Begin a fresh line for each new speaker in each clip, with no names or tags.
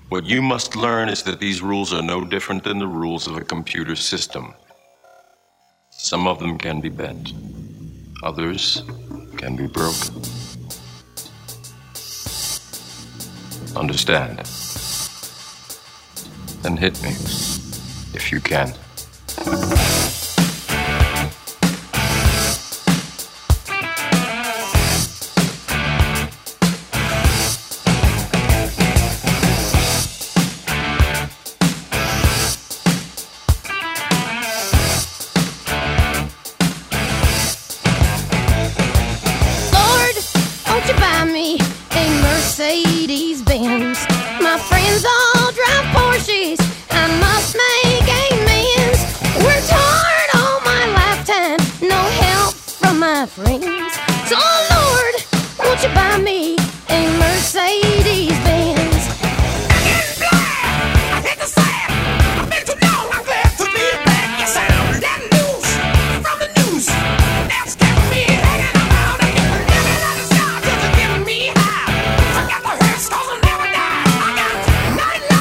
What you must learn is that these rules are no different than the rules of a computer system. Some of them can be bent. Others can be broken. Understand? Then hit me, if you can.
Not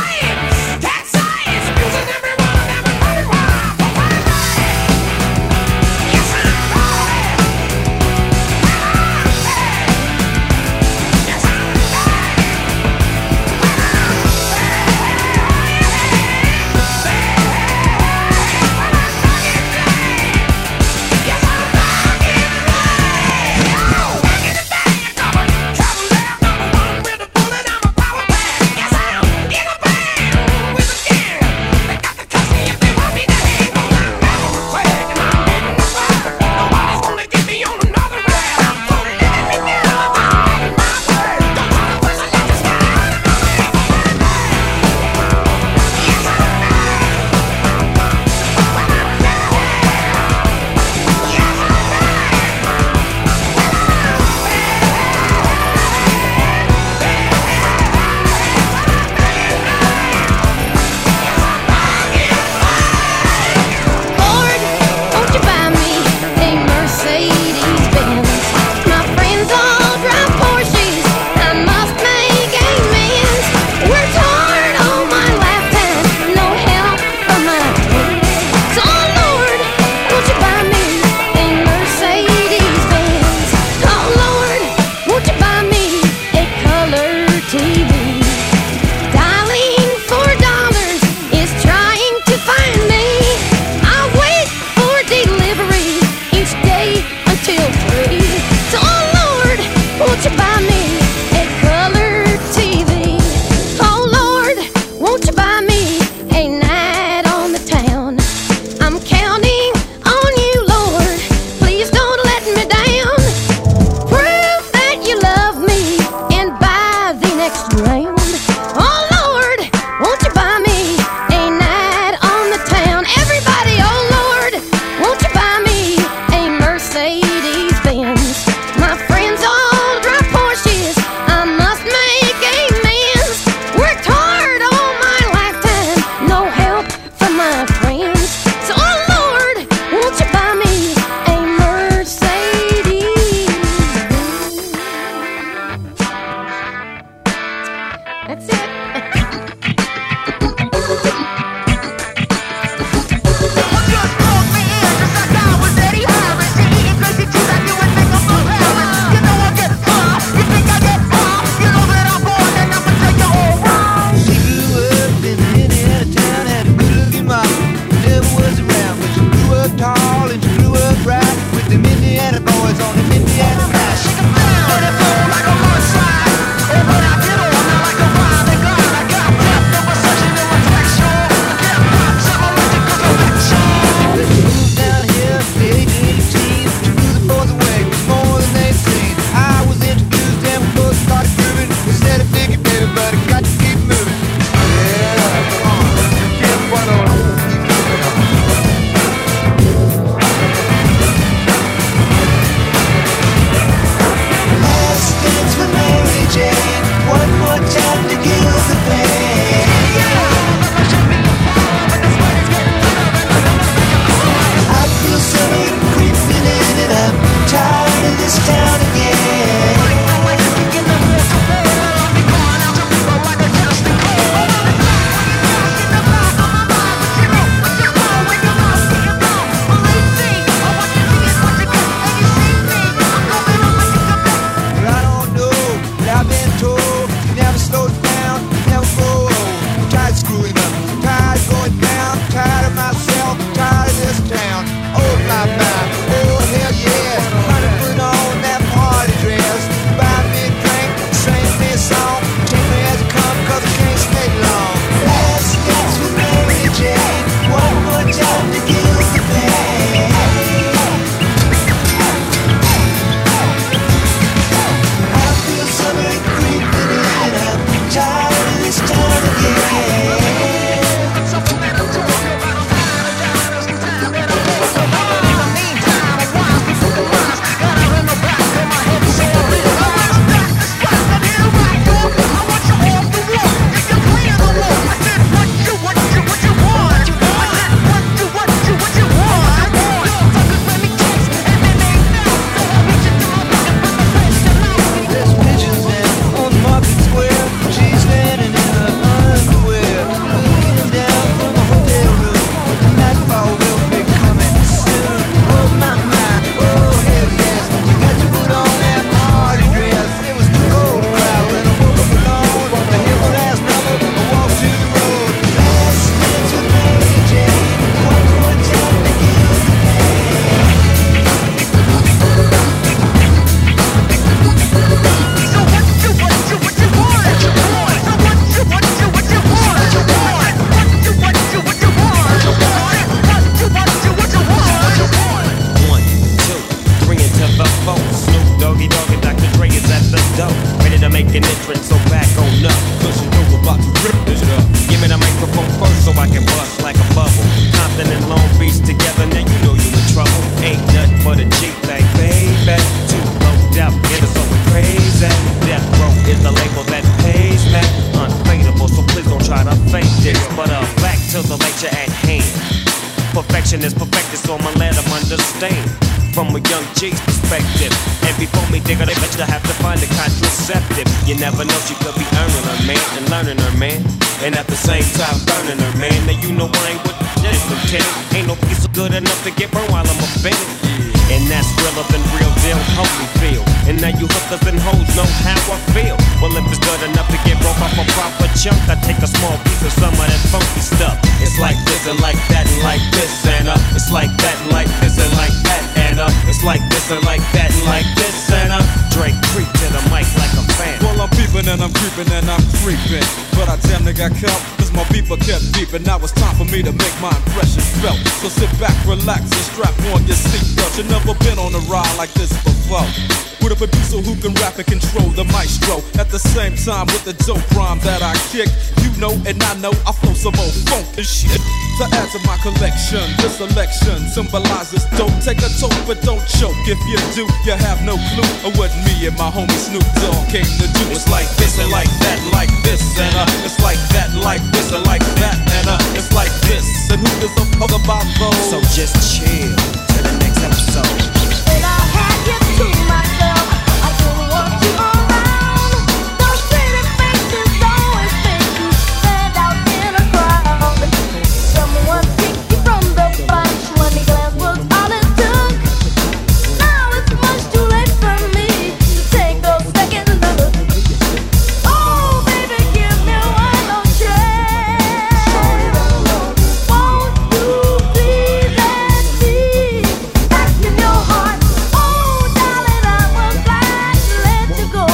perfection is perfected, so I'ma let them understand. From a young G's perspective. And before me digger, they bet you have to find a contraceptive. You never know, she could be earning her man and learning her man, and at the same time burning her man. Now you know I ain't with this, Lieutenant. Ain't no piece of good enough to get burned while I'm offended. And that's realer than real deal, Holyfield. And now you hookers and hoes know how I feel. Well, if it's good enough to get broke off a proper chunk, I take a small piece of some of that funky stuff. It's like this and like that and like this and it's like that and like this and like that and it's like this and like that and like this and Drake creep to the mic like a fan.
Well, I'm peeping and I'm creeping and I'm creeping, but I damn near got caught, cause my beeper kept beeping. Now it's time for me to make my impression felt. So sit back, relax, and strap on your seatbelt. You've never been on a ride like this before, with a producer who can rap and control the maestro. At the same time with the dope rhyme that I kick, you know and I know I flow some old funk and shit. To add to my collection, this selection symbolizes dope. Take a toke but don't choke. If you do, you have no clue of what me and my homie Snoop Dogg came to do. It's like this and like that, like this and it's like that, like this and like that and it's like this. And who gives a fuck about those?
So just chill till the next episode.
And I had you to myself. I didn't want you around. Those pretty faces always make you stand out in a crowd. Someone picked you from the bunch. One glance was all it took. Now it's much too late for me to take a second look. Oh, baby, give me one more chance. Won't you please let me back in your heart? Oh, darling, I was glad to let you go.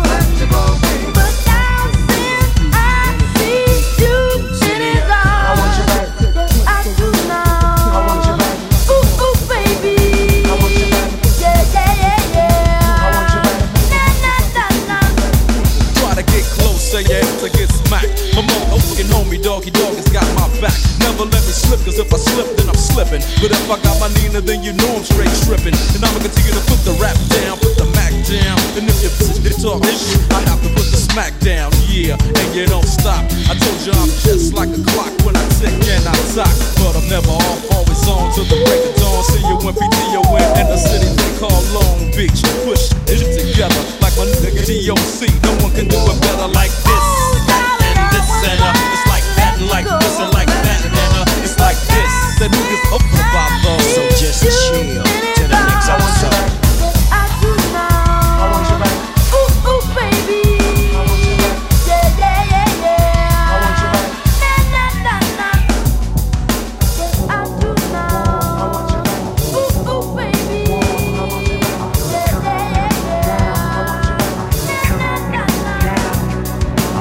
But now since I see you, shit is on. I do now. Ooh, ooh, baby. Yeah, yeah, yeah, yeah. Na, na, na, na.
Try to get closer, yeah, to get smacked. My motherfucking homie, doggy dog, has got my back. Never let me slip, cause if I slip, then I'm slipping. But if I got my Nina, then you know I'm straight tripping. And I'ma continue to put the rap down, put the Mac down. And if you bitch talk shit, I have to put the smack down, yeah, and you don't stop. I told you I'm just like a clock when I tick and I talk. But I'm never off, always on till the break of dawn. See you when PTO in the city they call Long Beach. Push it together like my nigga DOC. No one can do it better like this, that, and this, and it's like that, and like this, and like that, and it's like this. Then who gives up about those?
So just chill till the next episode.
I do now. Ooh, ooh, baby. Yeah, yeah, yeah, yeah. Na, na, na, na. I do now. Ooh, ooh, baby. Yeah, yeah, yeah, yeah. Na, na, na, na.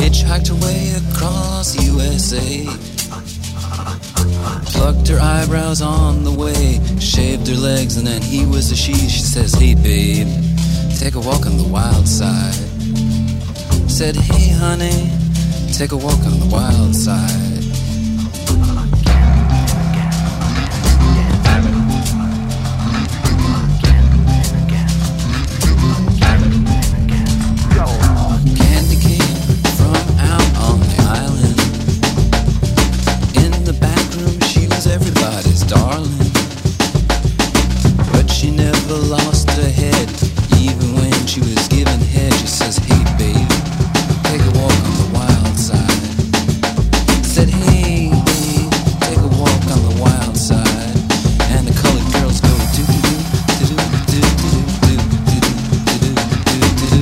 hitchhiked her way across USA. Plucked her eyebrows on the way, shaved her legs, and then he was a she. She says, hey babe, take a walk on the wild side. Said, hey honey, take a walk on the wild side. Candy came from out on the island. In the back room she was everybody's darling, but she never lost her head. Even when she was giving head, she says, hey babe, take a walk on the wild side. Said, hey babe, take a walk on the wild side. And the colored girls go do do do do do do do do do do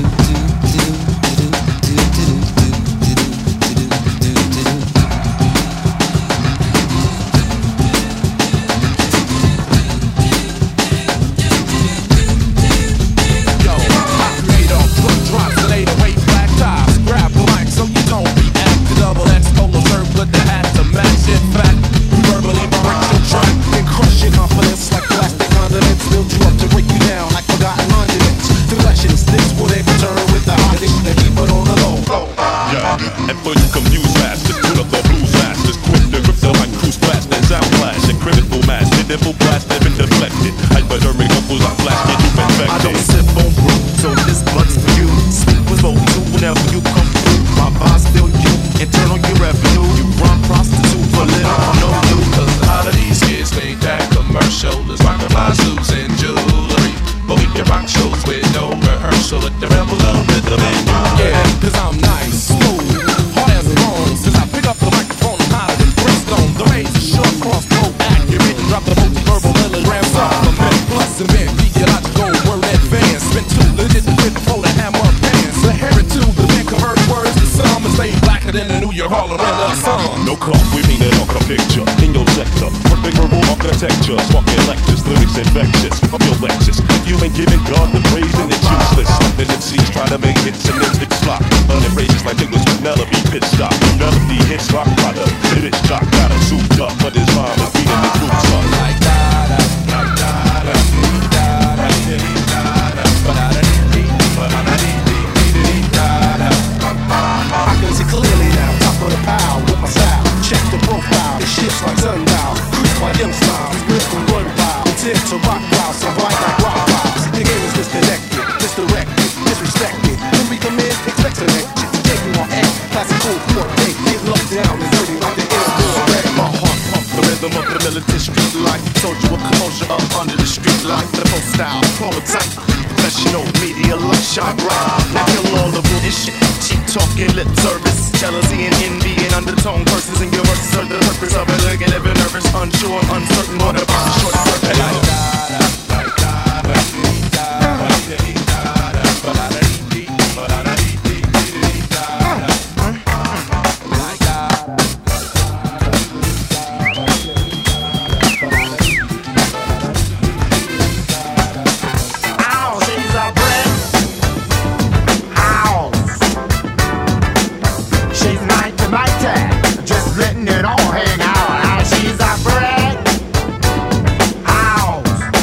And for you confused masters, put up the blues masters, quick to grip the mic, cruise blast and sound flash, and critical mass, hit nipple blast, never deflected. Hypodermic vocals, I flash, get you infected.
I don't sip on brew, so this blunt's for you. Speak with vote to whenever you come through. My vibe's still you, internal your revenue. You run prostitute for little or no you.
Cause a lot of these kids think that commercial is rockin' my suits and jewelry. But we can rock shows with no rehearsal at the rebel of rhythm and
Yeah, cause I'm nice, smooth, hard as bones. Since I pick up the microphone, I'm hotter than Brimstone. The razor short, crossbow, accurate. Drop the multi-verbal milligrams off a minute. Plus and then meteorological word advance. Spin two legit with before the hammer pants. The heritage, the man convert words to some and stay blacker than the New Year Harlem and the sun.
No clock, we mean it on a picture in your sector. Perfect verbal architecture, sparking lectures, lyrics infectious of your Lexus. You ain't giving God the praise and it's useless. Then MCs try to make hits and then it's slop. Running phrases like it was Penelope, pit stop. Melody hits rock product, hit it shock. Got him souped up, but his rhyme is beating the roots up. Like da-da, da-da, da-da,
I can see clearly now, top of the pile with my style. Check the profile, it shifts like sundial. Cruise by them styles, lift and run wild. Tip to rock wild, so bright like rock vibes. The game is disconnected, misdirected, disrespected. When we come in, expect to next. Take you on X, classical, court, take, get locked down and dirty like the air.
my heart pump the rhythm of the militant street life. Told you a composure up under the street light. The whole style, prototype. Professional media like shine bright. Now kill all the bullshit, cheap talking, lip service, jealousy and envy and undertone verses in your verses are the purpose of it. Looking ever nervous, unsure, uncertain, what about the short circuit?
Letting it all hang out. She's a friend. House.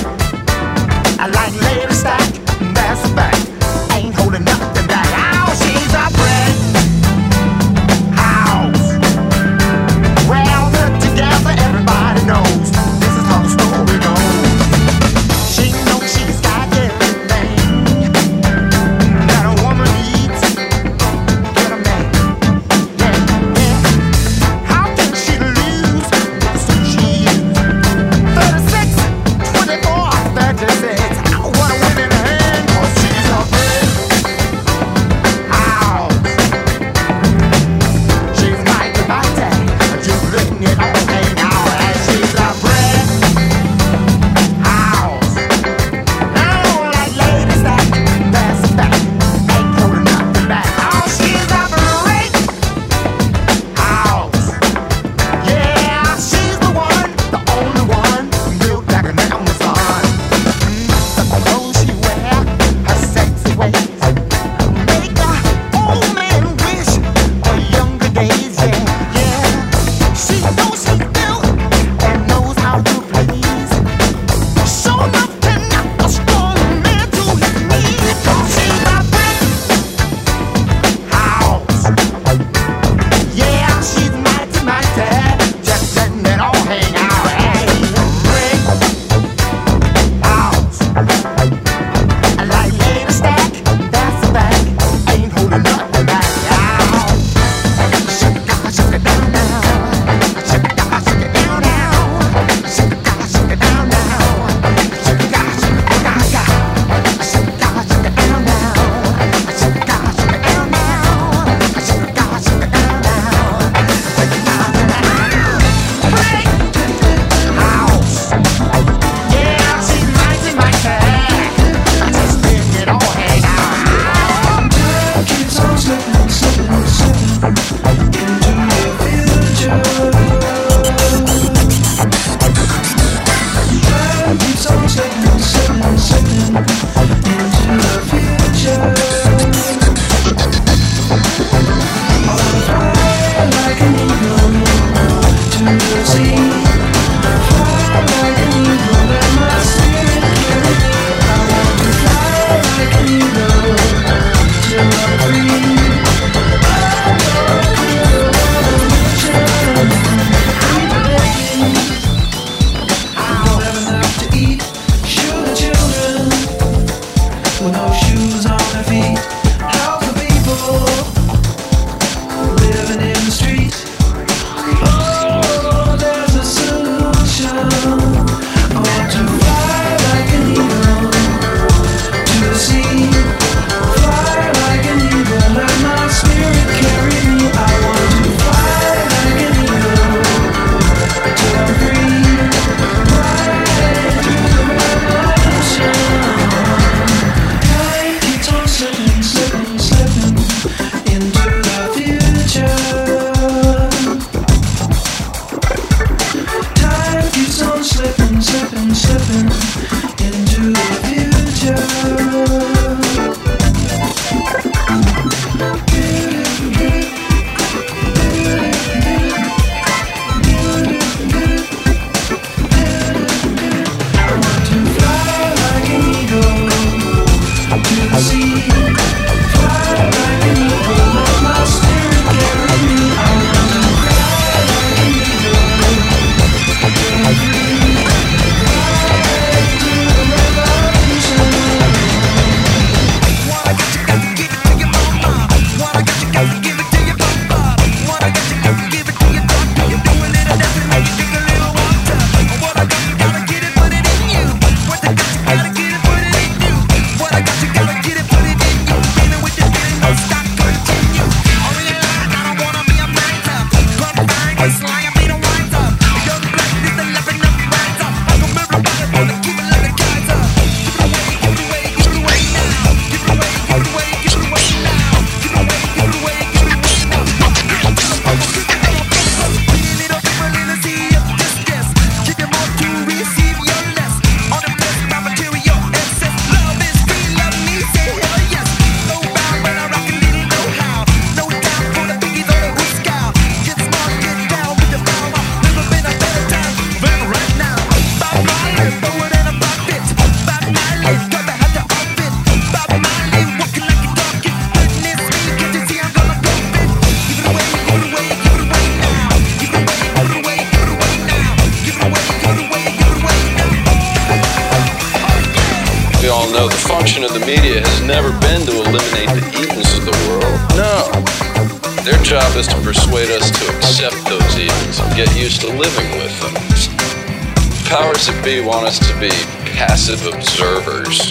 never been to eliminate the evils of the world. No. Their job is to persuade us to accept those evils and get used to living with them. Powers that be want us to be passive observers.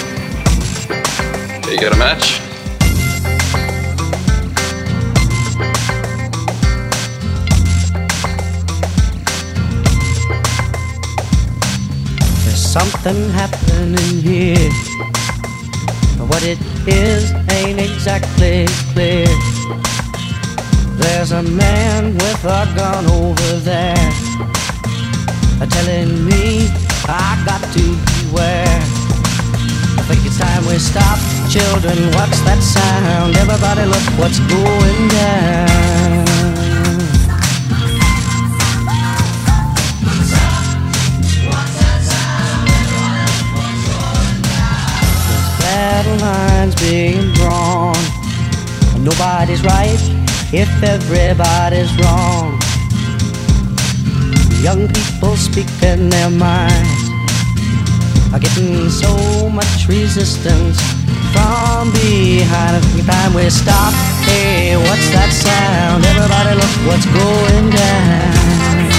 Hey, you got a match?
Something happening here, but what it is ain't exactly clear. There's a man with a gun over there, telling me I got to beware. I think it's time we stop. Children, what's that sound? Everybody look what's going down. Battle lines being drawn. Nobody's right if everybody's wrong. Young people speaking their minds are getting so much resistance from behind. Every time we stop, hey, what's that sound? Everybody look what's going down.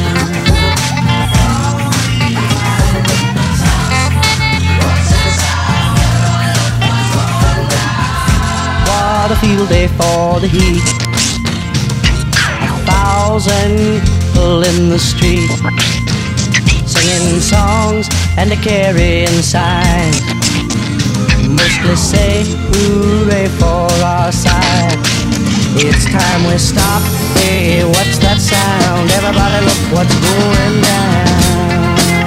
What a field day for the heat. 1,000 people in the street, singing songs and a carrying signs. Mostly say hooray for our side. It's time we stop. Hey, what's that sound? Everybody look what's going down.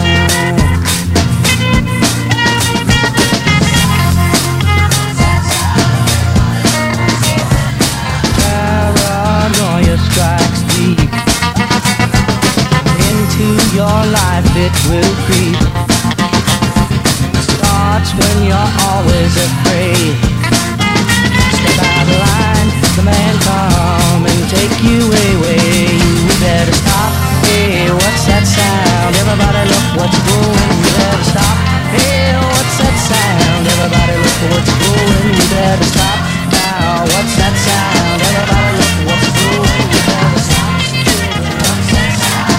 Paranoia strikes deep into your life, it will creep. Starts when you're always afraid. Step out of line, the man come and take you away. You better stop. Hey, what's that sound? Everybody look what's going. You better stop. Hey, what's that sound? Everybody look what's going. You better stop now. What's that sound? Everybody look what's going. You better stop. What's that sound?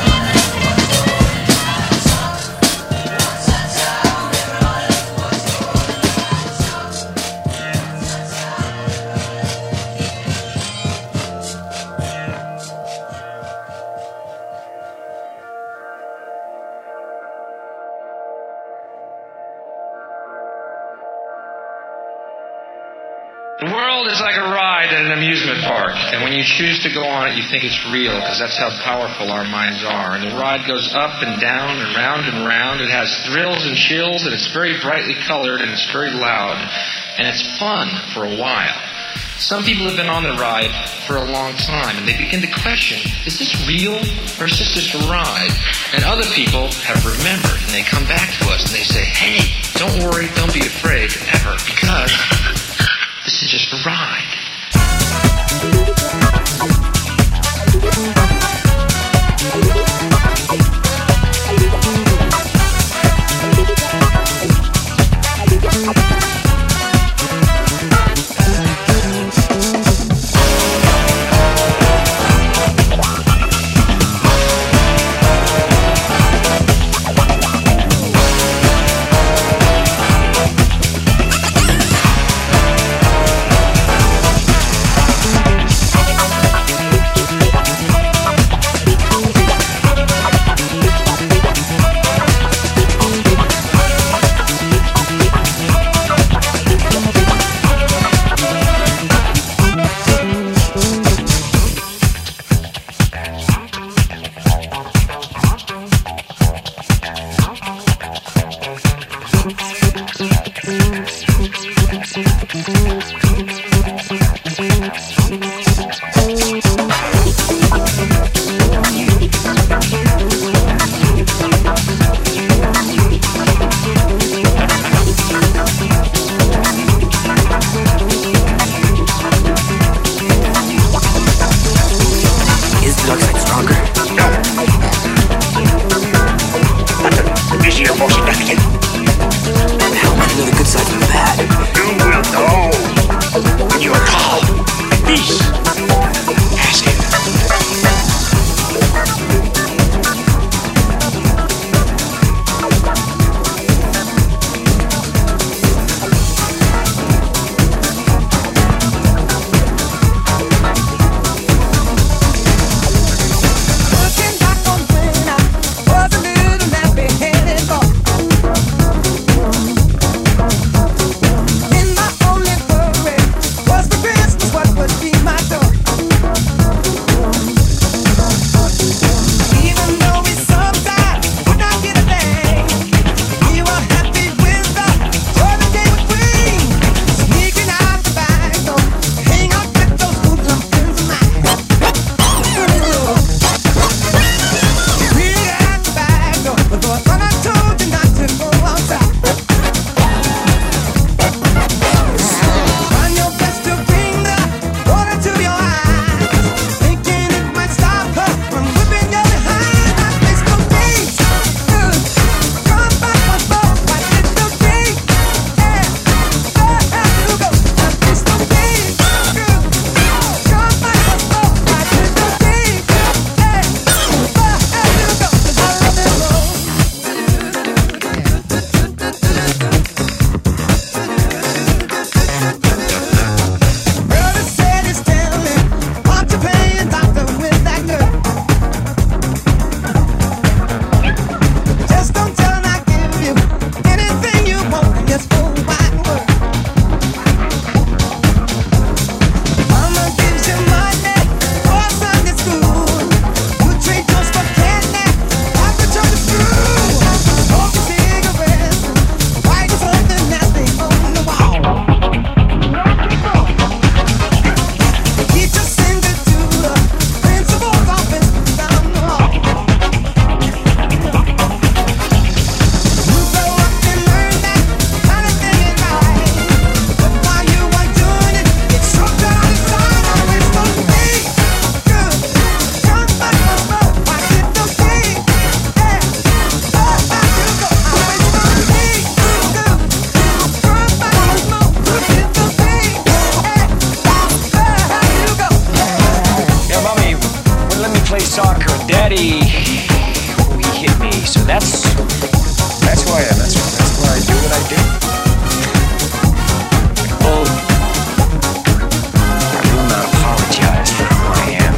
The world is like a ride at an amusement park, and when you choose to go on it, you think it's real, because that's how powerful our minds are. And the ride goes up and down and round and round. It has thrills and chills, and it's very brightly colored, and it's very loud, and it's fun for a while. Some people have been on the ride for a long time, and they begin to question, is this real, or is this just a ride? And other people have remembered, and they come back to us, and they say, hey, don't worry, don't be afraid, ever, because this is just a ride.
How am I to know the good side from the bad? soccer daddy. He hit me, so that's who I am. That's why I do what I do. Well, I will not apologize for who I am.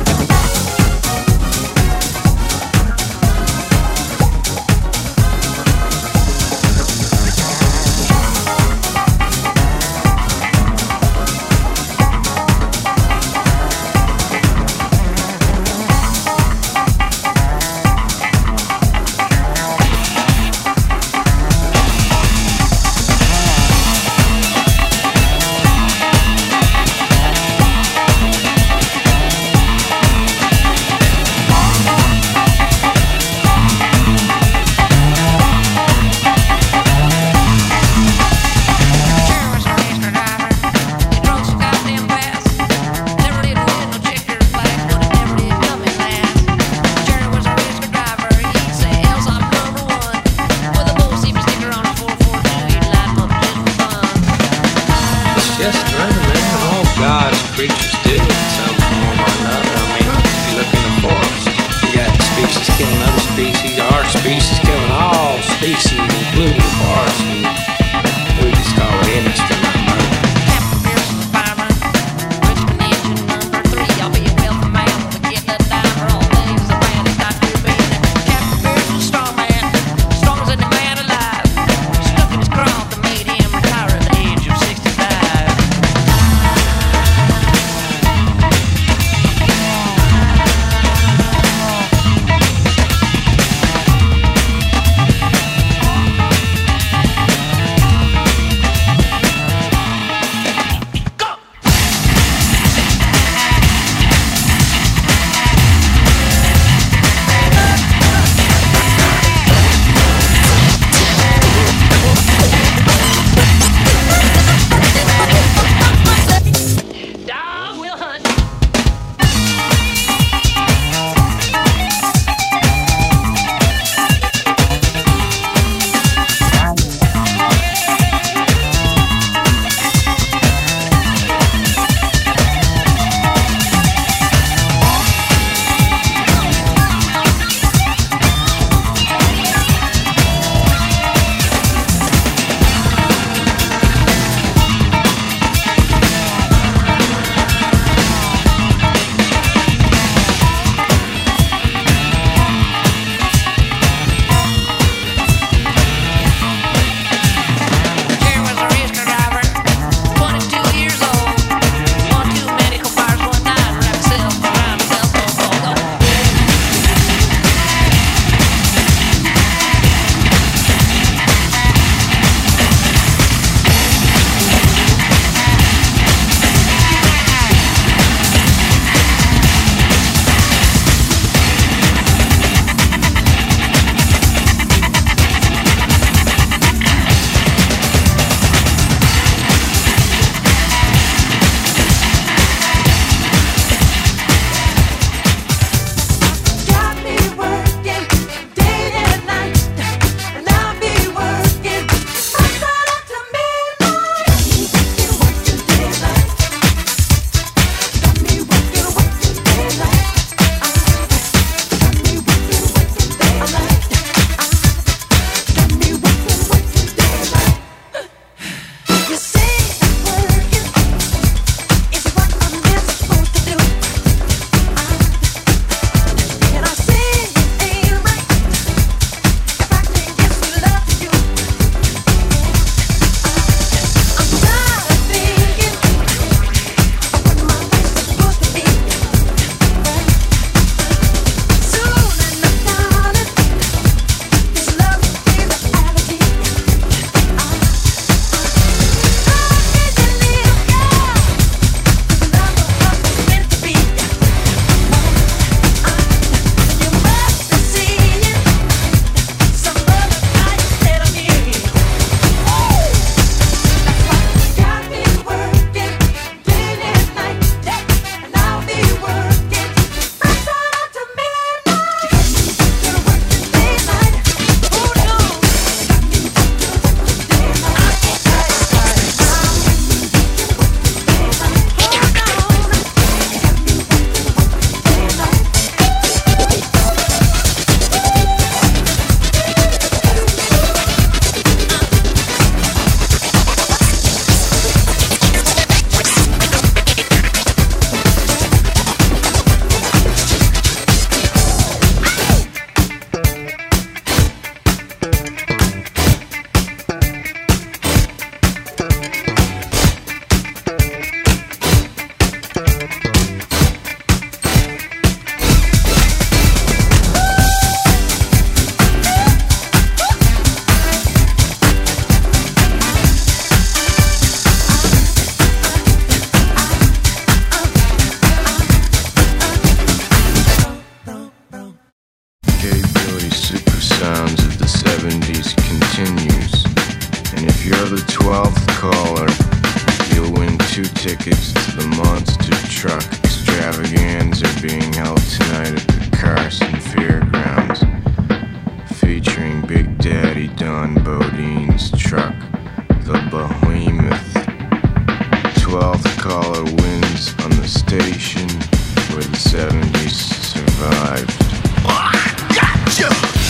70s survived.
Gotcha!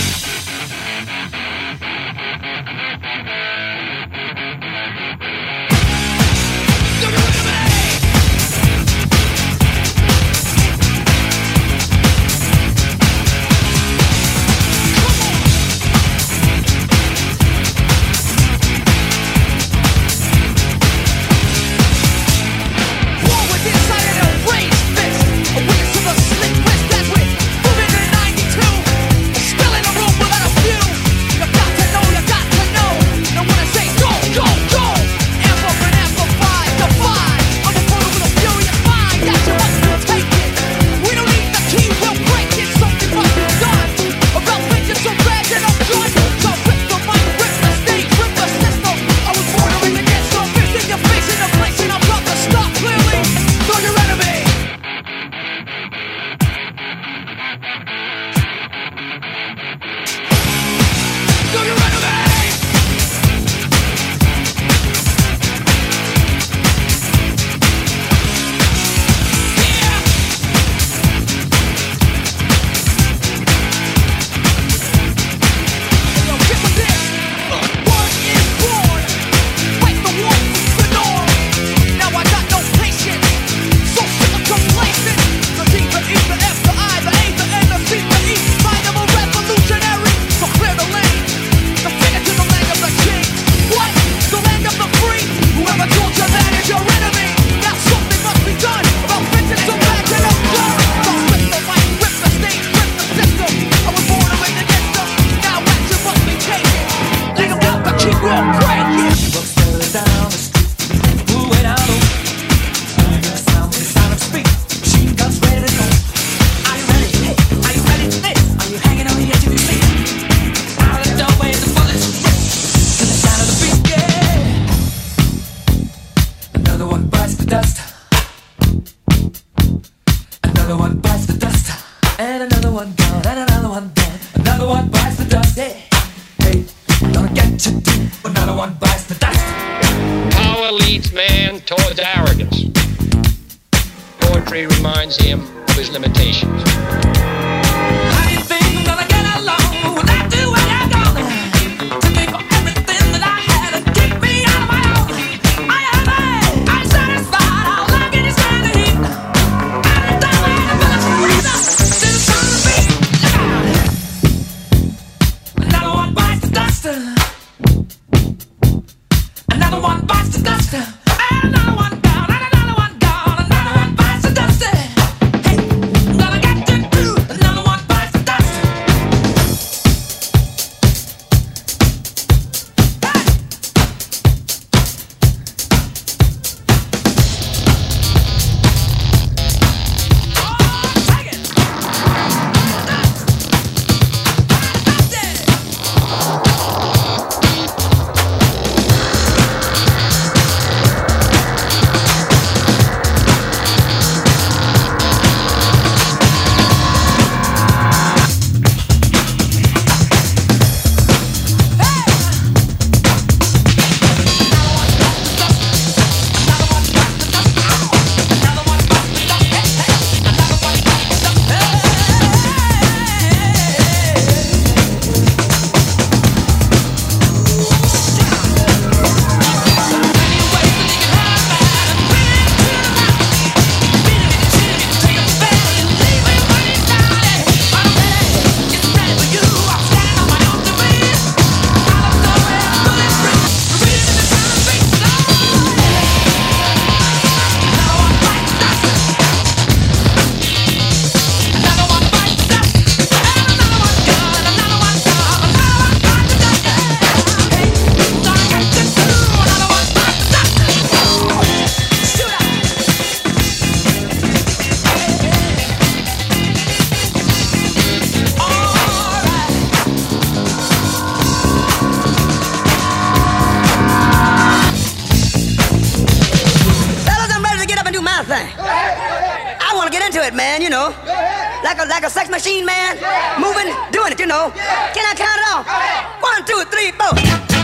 Like a sex machine, man. Moving, doing it, you know. Can I count it off? 1, 2, 3, 4.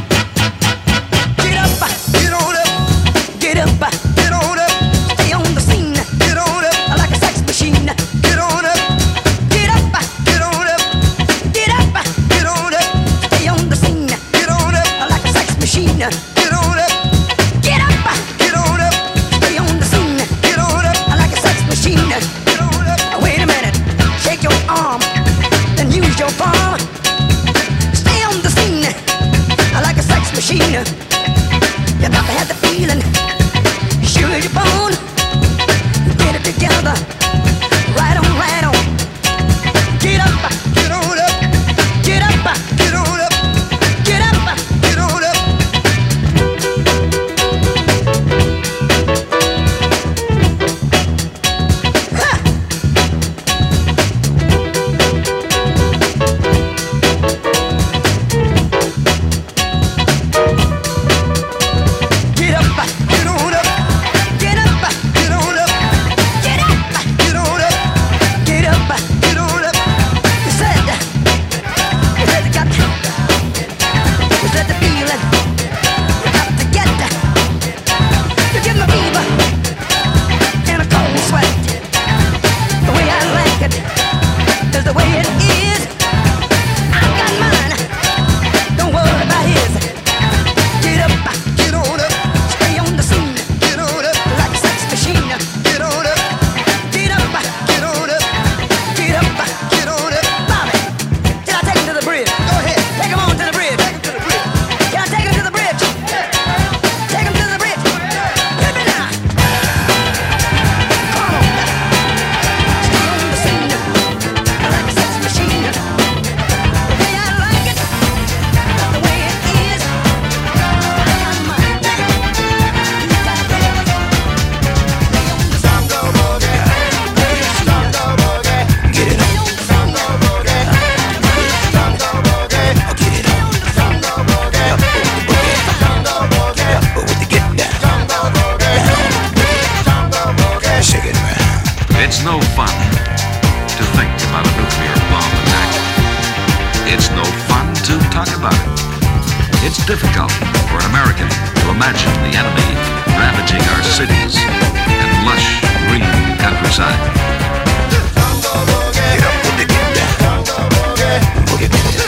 Get up, get on up. Get up, get on up. Stay on the scene. Get on up like a sex machine. Get
It's difficult for an American to imagine the enemy ravaging our cities and lush green countryside. Get up, put it down. Boogie, boogie.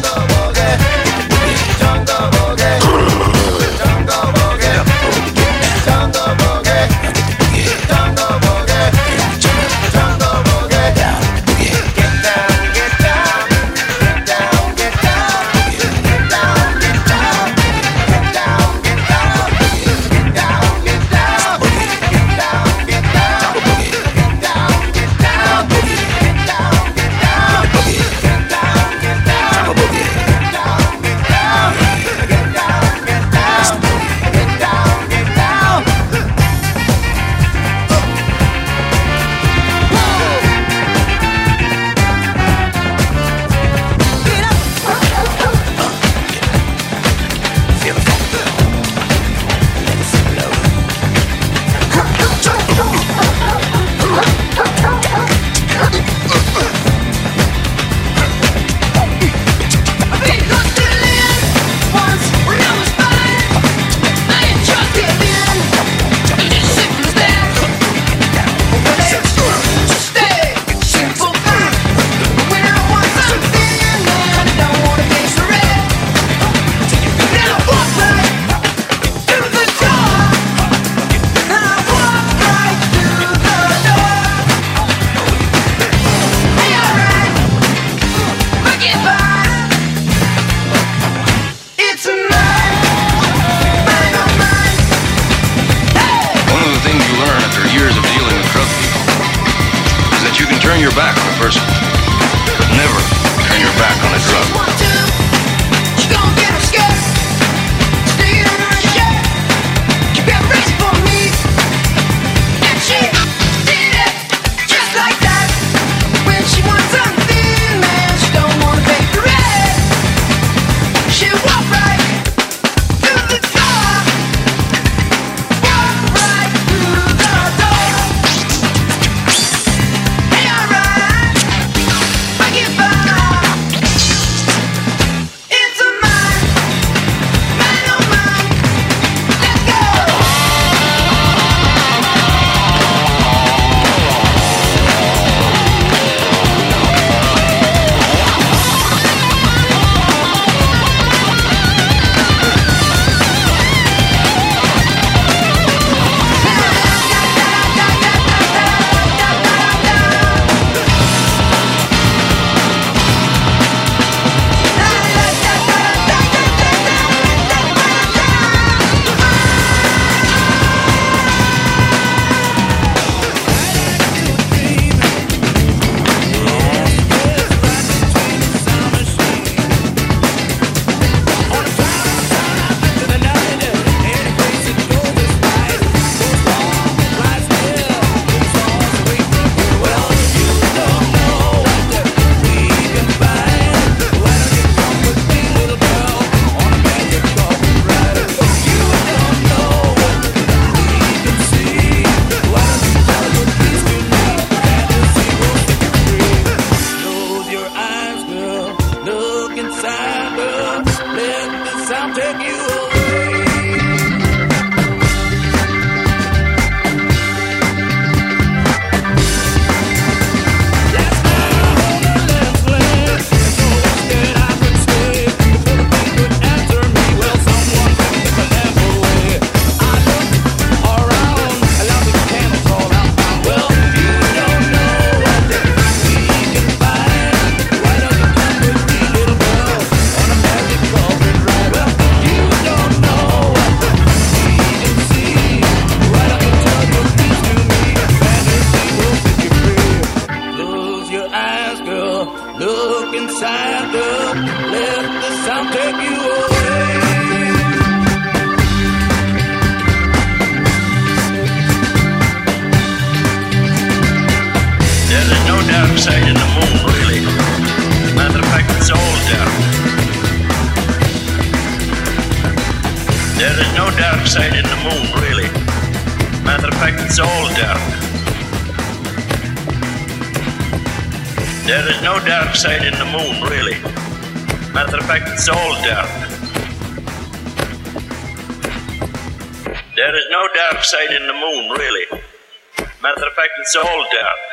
There is no dark side in the moon, really. Matter of fact, it's all dark. There is no dark side in the moon, really. Matter of fact, it's all dark.